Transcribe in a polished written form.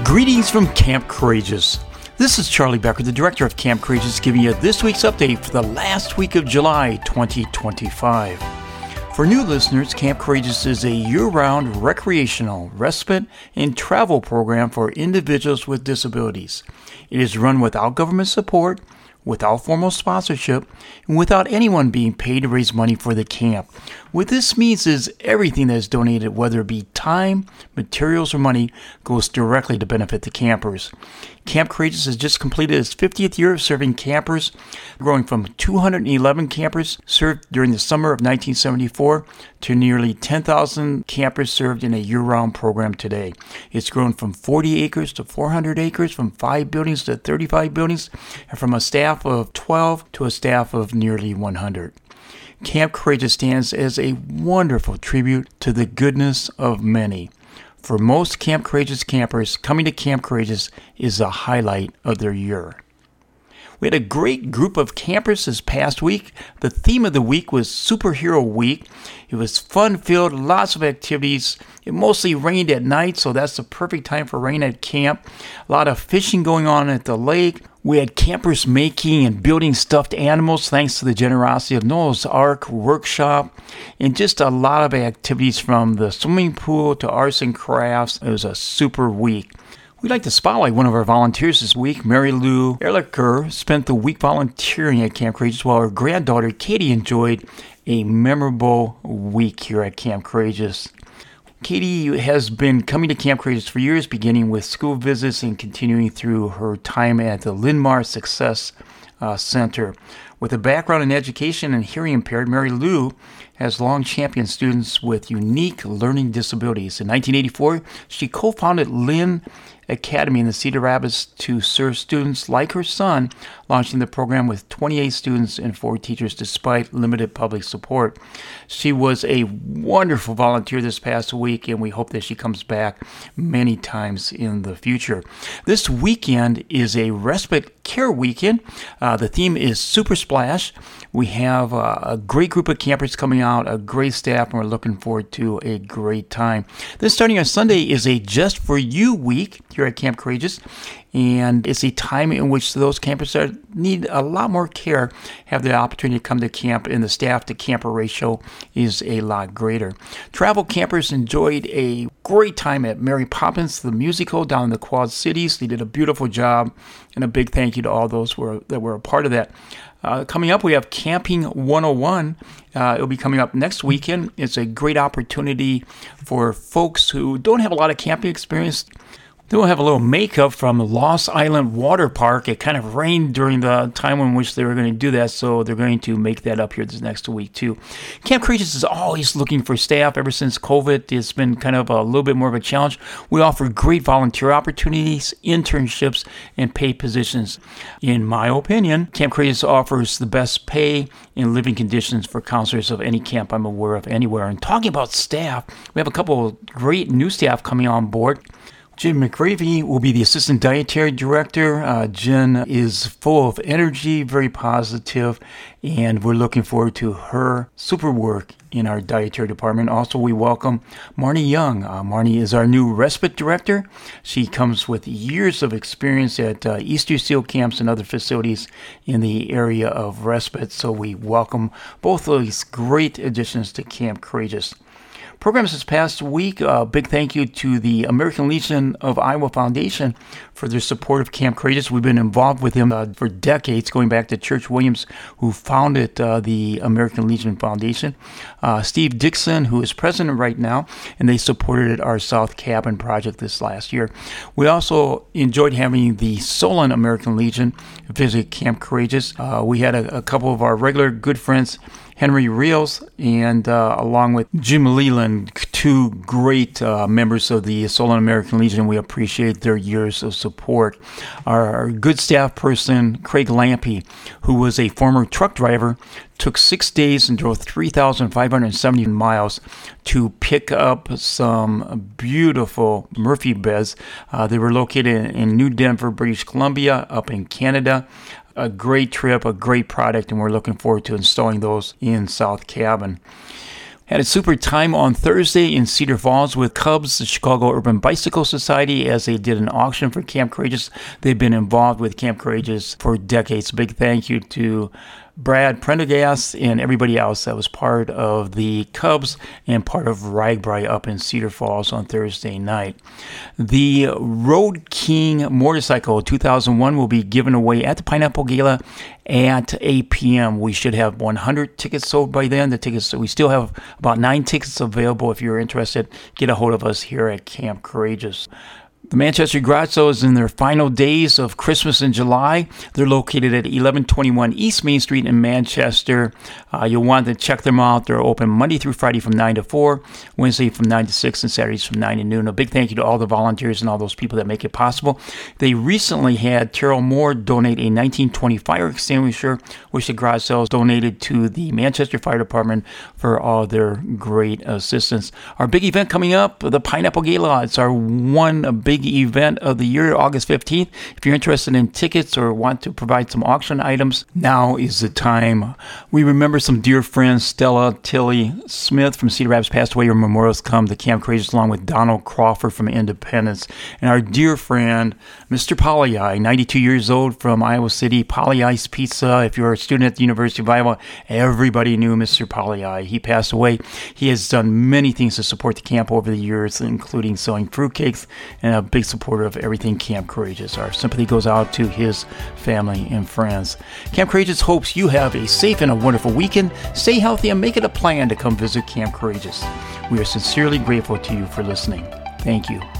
Greetings from Camp Courageous. This is Charlie Becker, the director of Camp Courageous, giving you this week's update for the last week of July 2025. For new listeners, Camp Courageous is a year-round recreational, respite, and travel program for individuals with disabilities. It is run without government support, without formal sponsorship, and without anyone being paid to raise money for the camp. What this means is everything that is donated, whether it be time, materials, or money, goes directly to benefit the campers. Camp Courageous has just completed its 50th year of serving campers, growing from 211 campers served during the summer of 1974 to nearly 10,000 campers served in a year-round program today. It's grown from 40 acres to 400 acres, from 5 buildings to 35 buildings, and from a staff of 12 to a staff of nearly 100. Camp Courageous stands as a wonderful tribute to the goodness of many. For most Camp Courageous campers, coming to Camp Courageous is a highlight of their year. We had a great group of campers this past week. The theme of the week was Superhero Week. It was fun-filled, lots of activities. It mostly rained at night, so that's the perfect time for rain at camp. A lot of fishing going on at the lake. We had campers making and building stuffed animals thanks to the generosity of Noah's Ark Workshop, and just a lot of activities from the swimming pool to arts and crafts. It was a super week. We'd like to spotlight one of our volunteers this week. Mary Lou Ehrlicher spent the week volunteering at Camp Courageous while her granddaughter Katie enjoyed a memorable week here at Camp Courageous. Katie has been coming to Camp Courageous for years, beginning with school visits and continuing through her time at the Linn-Mar Success Center. With a background in education and hearing impaired, Mary Lou has long championed students with unique learning disabilities. In 1984, she co-founded Lynn Academy in the Cedar Rapids to serve students like her son, launching the program with 28 students and 4 teachers despite limited public support. She was a wonderful volunteer this past week, and we hope that she comes back many times in the future. This weekend is a respite care weekend. The theme is Super Splash. We have a great group of campers coming out, a great staff, and we're looking forward to a great time. Then starting on Sunday is a Just For You week here at Camp Courageous, and it's a time in which those campers that need a lot more care have the opportunity to come to camp, and the staff to camper ratio is a lot greater. Travel campers enjoyed a great time at Mary Poppins, the musical down in the Quad Cities. They did a beautiful job, and a big thank you to all those that were a part of that. Coming up, we have Camping 101. It'll be coming up next weekend. It's a great opportunity for folks who don't have a lot of camping experience. They'll have a little makeup from Lost Island Water Park. It kind of rained during the time in which they were going to do that, so they're going to make that up here this next week too. Camp Courageous is always looking for staff. Ever since COVID, it's been kind of a little bit more of a challenge. We offer great volunteer opportunities, internships, and paid positions. In my opinion, Camp Courageous offers the best pay and living conditions for counselors of any camp I'm aware of anywhere. And talking about staff, we have a couple of great new staff coming on board. Jen McGravy will be the Assistant Dietary Director. Jen is full of energy, very positive, and we're looking forward to her super work in our dietary department. Also, we welcome Marnie Young. Marnie is our new Respite Director. She comes with years of experience at Easter Seal camps and other facilities in the area of respite, so we welcome both of these great additions to Camp Courageous. Programs this past week, a big thank you to the American Legion of Iowa Foundation for their support of Camp Courageous. We've been involved with them for decades, going back to Church Williams, who founded the American Legion Foundation. Steve Dixon, who is president right now, and they supported our South Cabin project this last year. We also enjoyed having the Solon American Legion visit Camp Courageous. We had a couple of our regular good friends, Henry Reels, and along with Jim Leland, 2 great members of the Solon American Legion. We appreciate their years of support. Our good staff person, Craig Lampy, who was a former truck driver, took 6 days and drove 3,570 miles to pick up some beautiful Murphy beds. They were located in New Denver, British Columbia, up in Canada. A great trip, a great product, and we're looking forward to installing those in South Cabin. Had a super time on Thursday in Cedar Falls with Cubs, the Chicago Urban Bicycle Society, as they did an auction for Camp Courageous. They've been involved with Camp Courageous for decades. Big thank you to Brad Prendergast and everybody else that was part of the Cubs and part of RAGBRAI up in Cedar Falls on Thursday night. The Road King motorcycle 2001 will be given away at the Pineapple Gala at 8 p.m. We should have 100 tickets sold by then. We still have about 9 tickets available. If you're interested, get a hold of us here at Camp Courageous. The Manchester Garage Sale is in their final days of Christmas in July. They're located at 1121 East Main Street in Manchester. You'll want to check them out. They're open Monday through Friday from 9 to 4, Wednesday from 9 to 6, and Saturdays from 9 to noon. A big thank you to all the volunteers and all those people that make it possible. They recently had Terrell Moore donate a 1920 fire extinguisher, which the Garage Sale donated to the Manchester Fire Department for all their great assistance. Our big event coming up, the Pineapple Gala. It's our one big event of the year, August 15th. If you're interested in tickets or want to provide some auction items, now is the time. We remember some dear friends. Stella Tilly Smith from Cedar Rapids passed away. Her memorials come to Camp Courageous along with Donald Crawford from Independence. And our dear friend, Mr. Polly, 92 years old from Iowa City, Polly Ice Pizza. If you're a student at the University of Iowa, everybody knew Mr. Polly. He passed away. He has done many things to support the camp over the years, including selling fruitcakes, and a big supporter of everything Camp Courageous. Our sympathy goes out to his family and friends. Camp Courageous hopes you have a safe and a wonderful weekend. Stay healthy and make it a plan to come visit Camp Courageous. We are sincerely grateful to you for listening. Thank you.